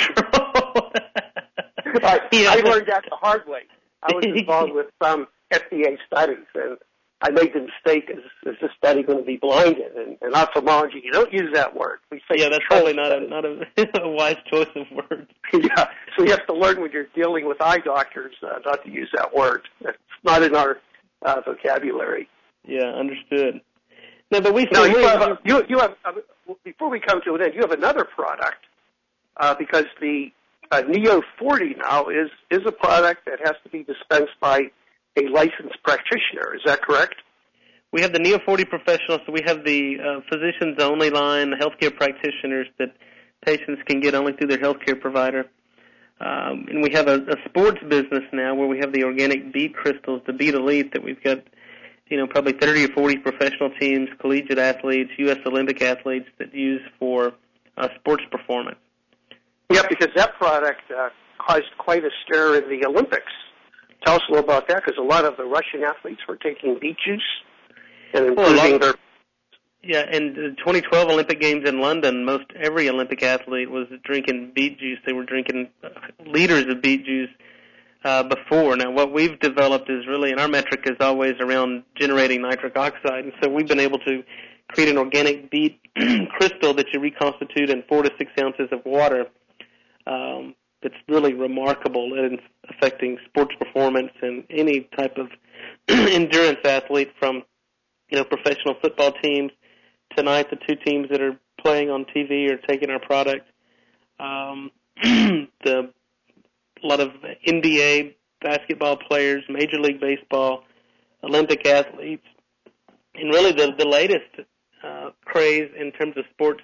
I learned that the hard way. I was involved with some FDA studies, and I made the mistake, is this study going to be blinded? And in ophthalmology, you don't use that word. We say that's probably not a wise choice of words. Yeah, so you have to learn when you're dealing with eye doctors not to use that word. It's not in our vocabulary. Yeah, understood. No, but you have before we come to an end, you have another product because the Neo 40 now is a product that has to be dispensed by a licensed practitioner. Is that correct? We have the Neo 40 Professional, so we have the physicians only line, the healthcare practitioners that patients can get only through their healthcare provider. And we have a sports business now where we have the organic beet crystals, the Beet Elite, that we've got probably 30 or 40 professional teams, collegiate athletes, U.S. Olympic athletes that use for sports performance. Yeah, because that product caused quite a stir in the Olympics. Tell us a little about that, because a lot of the Russian athletes were taking beet juice and improving their... Yeah, in the 2012 Olympic Games in London, most every Olympic athlete was drinking beet juice. They were drinking liters of beet juice before. Now, what we've developed is really, and our metric is always around generating nitric oxide, and so we've been able to create an organic beet crystal that you reconstitute in 4 to 6 ounces of water. That's really remarkable in affecting sports performance and any type of endurance athlete, from professional football teams. Tonight, the 2 teams that are playing on TV are taking our product. A lot of NBA basketball players, Major League Baseball, Olympic athletes, and really the latest craze in terms of sports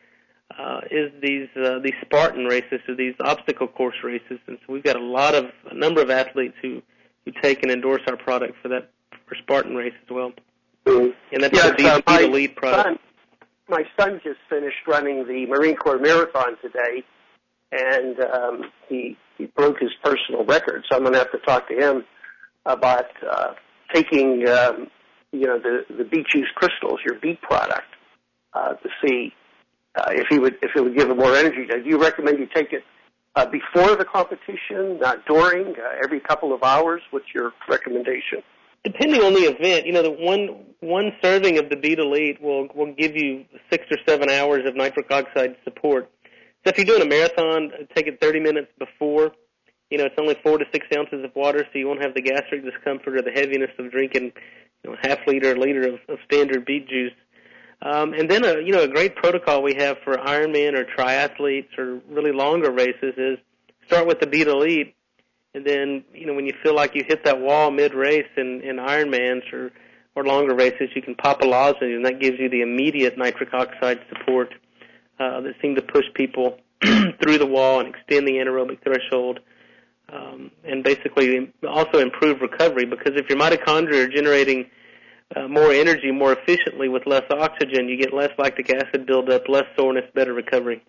is these Spartan races, or these obstacle course races. And so we've got a number of athletes who take and endorse our product for Spartan race as well. And that's the Beat Elite product. My son just finished running the Marine Corps Marathon today, and he broke his personal record. So I'm going to have to talk to him about taking the beet juice crystals, your beet product, to see if it would give him more energy. Do you recommend you take it before the competition, not during, every couple of hours? What's your recommendation? Depending on the event, the one serving of the Beat Elite will give you 6 or 7 hours of nitric oxide support. So if you're doing a marathon, take it 30 minutes before. It's only 4 to 6 ounces of water, so you won't have the gastric discomfort or the heaviness of drinking half liter or liter of standard beet juice. And then a great protocol we have for Ironman or triathletes or really longer races is start with the Beat Elite. And then, when you feel like you hit that wall mid-race in Ironmans or longer races, you can pop a lozenge, and that gives you the immediate nitric oxide support that seems to push people through the wall and extend the anaerobic threshold, and basically also improve recovery, because if your mitochondria are generating more energy more efficiently with less oxygen, you get less lactic acid buildup, less soreness, better recovery.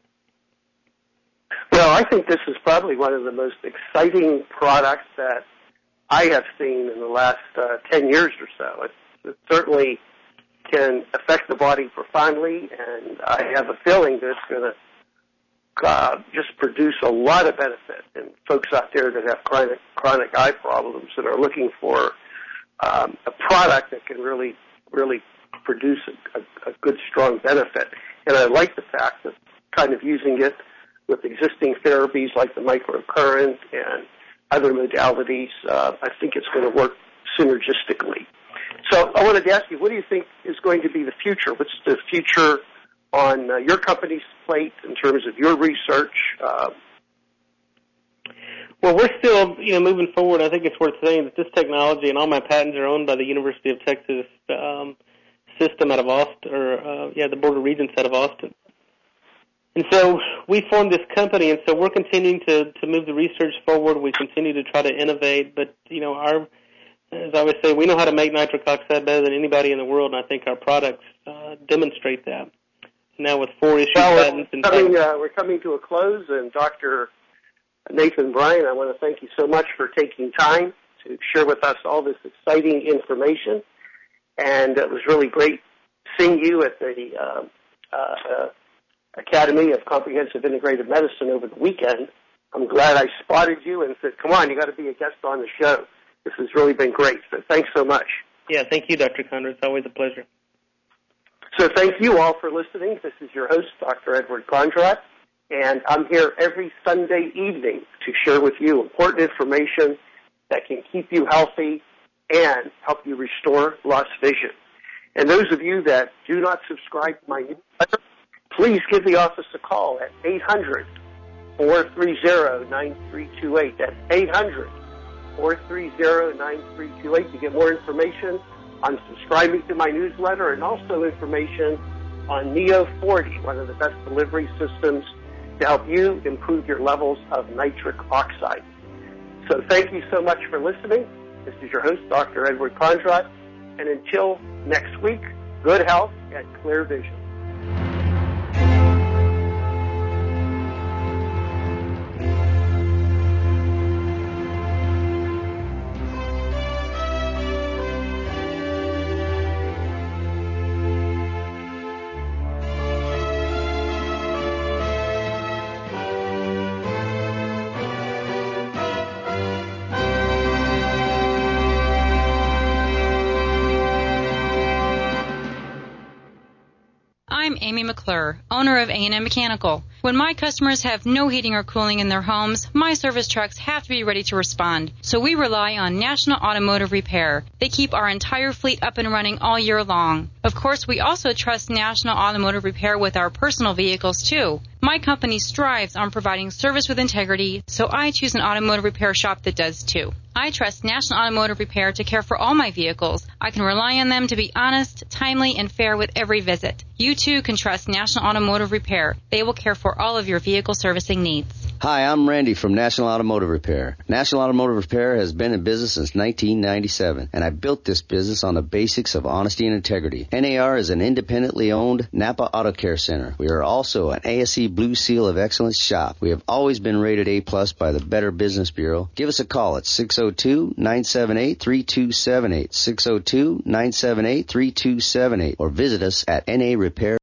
Well, I think this is probably one of the most exciting products that I have seen in the last 10 years or so. It certainly can affect the body profoundly, and I have a feeling that it's going to just produce a lot of benefit in folks out there that have chronic eye problems and are looking for a product that can really, really produce a good, strong benefit. And I like the fact that kind of using it with existing therapies like the microcurrent and other modalities, I think it's going to work synergistically. So I wanted to ask you, what do you think is going to be the future? What's the future on your company's plate in terms of your research? Well, we're still, moving forward. I think it's worth saying that this technology and all my patents are owned by the University of Texas system out of Austin, the Board of Regents out of Austin. And so we formed this company, and so we're continuing to move the research forward. We continue to try to innovate, but, as I always say, we know how to make nitric oxide better than anybody in the world, and I think our products demonstrate that. Now with 4 issued patents. We're coming to a close, and Dr. Nathan Bryan, I want to thank you so much for taking time to share with us all this exciting information, and it was really great seeing you at the Academy of Comprehensive Integrative Medicine over the weekend. I'm glad I spotted you and said, come on, you got to be a guest on the show. This has really been great. So thanks so much. Yeah, thank you, Dr. Condra. It's always a pleasure. So thank you all for listening. This is your host, Dr. Edward Condrat, and I'm here every Sunday evening to share with you important information that can keep you healthy and help you restore lost vision. And those of you that do not subscribe to my newsletter, please give the office a call at 800-430-9328. That's 800-430-9328 to get more information on subscribing to my newsletter and also information on Neo 40, one of the best delivery systems to help you improve your levels of nitric oxide. So thank you so much for listening. This is your host, Dr. Edward Condrat, and until next week, good health and clear vision. I'm Amy McClure, owner of A&M Mechanical. When my customers have no heating or cooling in their homes, my service trucks have to be ready to respond. So we rely on National Automotive Repair. They keep our entire fleet up and running all year long. Of course, we also trust National Automotive Repair with our personal vehicles, too. My company strives on providing service with integrity, so I choose an automotive repair shop that does, too. I trust National Automotive Repair to care for all my vehicles. I can rely on them to be honest, timely, and fair with every visit. You, too, can trust National Automotive Repair. They will care for all of your vehicle servicing needs. Hi, I'm Randy from National Automotive Repair. National Automotive Repair has been in business since 1997, and I built this business on the basics of honesty and integrity. NAR is an independently owned Napa Auto Care Center. We are also an ASE Blue Seal of Excellence shop. We have always been rated A+ by the Better Business Bureau. Give us a call at 602-978-3278, 602-978-3278, or visit us at NA Repair.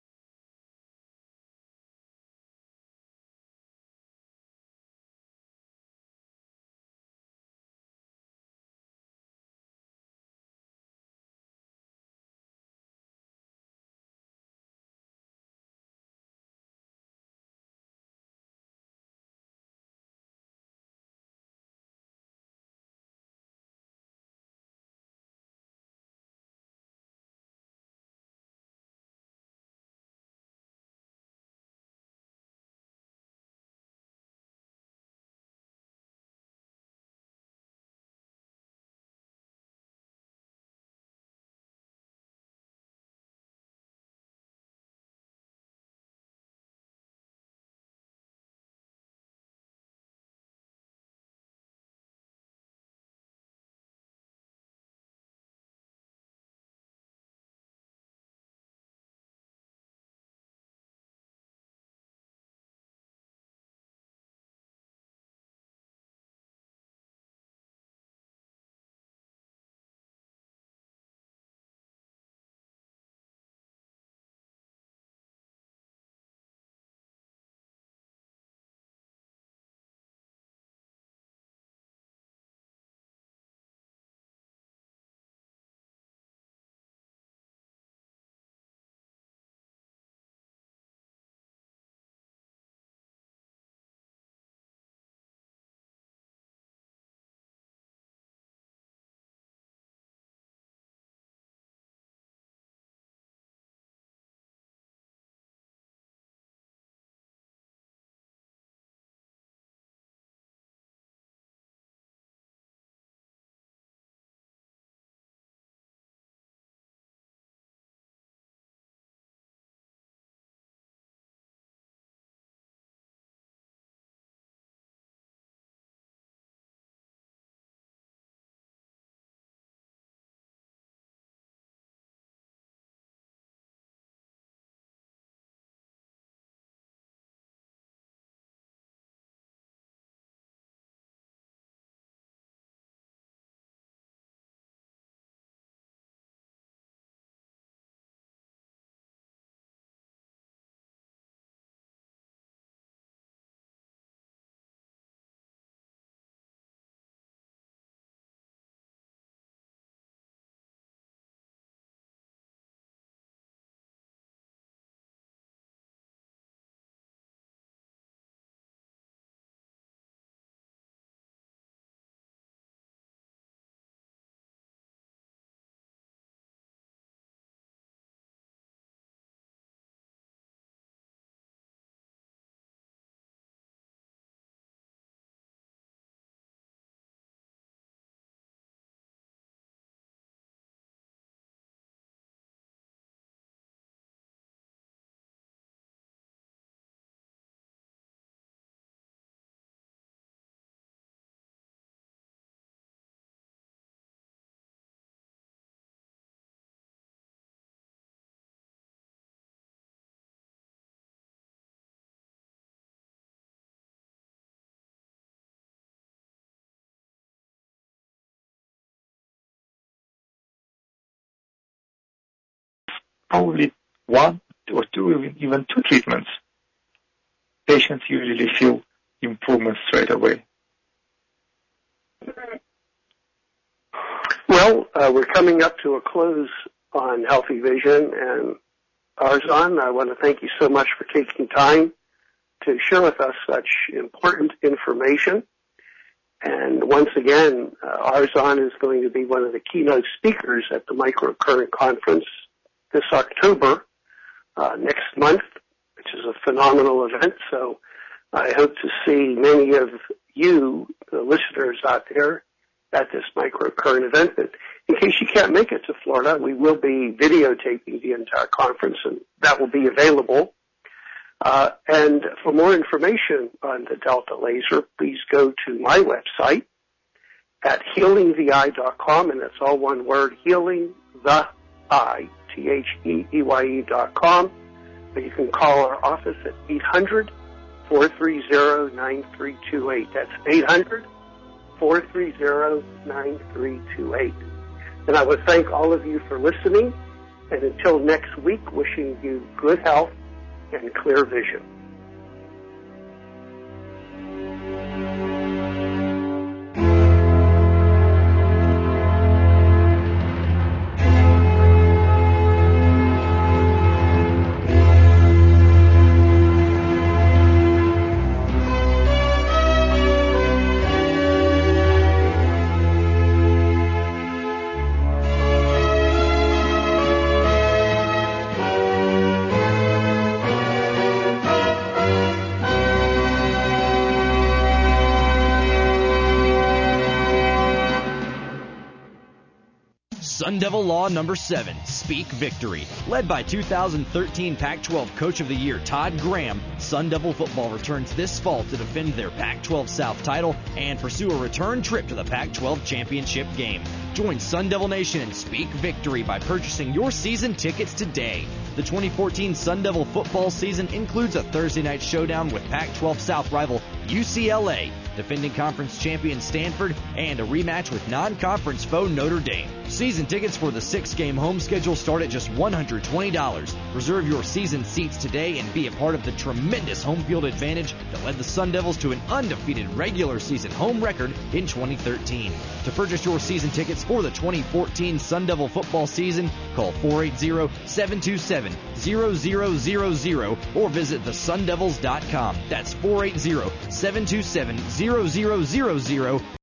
Probably one or two, even two treatments, patients usually feel improvement straight away. Well, we're coming up to a close on Healthy Vision, and Arzon, I want to thank you so much for taking time to share with us such important information. And once again, Arzon is going to be one of the keynote speakers at the Microcurrent Conference this October, next month, which is a phenomenal event. So I hope to see many of you, the listeners out there, at this Microcurrent event. But in case you can't make it to Florida, we will be videotaping the entire conference, and that will be available. And for more information on the Delta Laser, please go to my website at healingtheye.com, and that's all one word, healingtheye, THEEYE.com. But you can call our office at 800-430-9328. That's 800-430-9328. And I would thank all of you for listening, and until next week, wishing you good health and clear vision. Sun Devil Law number 7, Speak Victory. Led by 2013 Pac-12 Coach of the Year Todd Graham, Sun Devil football returns this fall to defend their Pac-12 South title and pursue a return trip to the Pac-12 championship game. Join Sun Devil Nation and Speak Victory by purchasing your season tickets today. The 2014 Sun Devil football season includes a Thursday night showdown with Pac-12 South rival UCLA, defending conference champion Stanford, and a rematch with non-conference foe Notre Dame. Season tickets for the 6-game home schedule start at just $120. Reserve your season seats today and be a part of the tremendous home field advantage that led the Sun Devils to an undefeated regular season home record in 2013. To purchase your season tickets for the 2014 Sun Devil football season, call 480-727-0000 or visit thesundevils.com. That's 480-727-0000